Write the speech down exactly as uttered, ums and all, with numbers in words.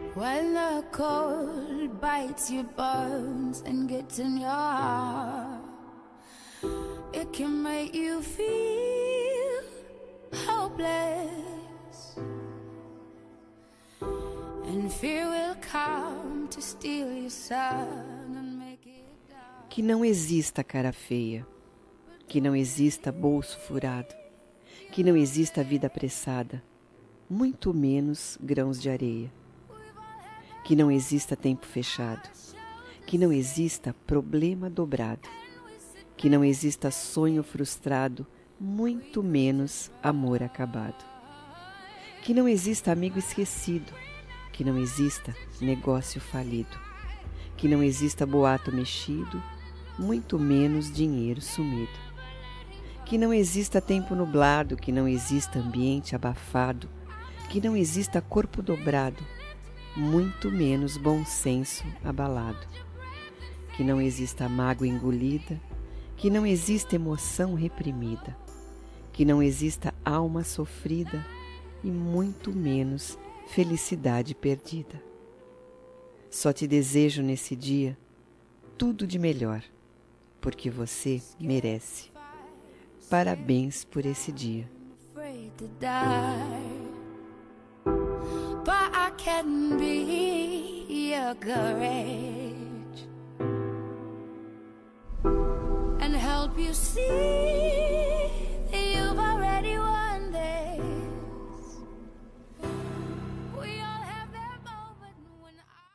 When the cold bites your bones and gets in your heart, it can make you feel hopeless, and fear will come to steal your sun and make it dark. Que não exista cara feia, que não exista bolso furado, que não exista vida apressada, muito menos grãos de areia. Que não exista tempo fechado, que não exista problema dobrado, que não exista sonho frustrado, muito menos amor acabado. Que não exista amigo esquecido, que não exista negócio falido, que não exista boato mexido, muito menos dinheiro sumido. Que não exista tempo nublado, que não exista ambiente abafado, que não exista corpo dobrado, muito menos bom senso abalado. Que não exista mágoa engolida, que não exista emoção reprimida, que não exista alma sofrida e muito menos felicidade perdida. Só te desejo nesse dia tudo de melhor, porque você merece. Parabéns por esse dia. But I can be your courage and help you see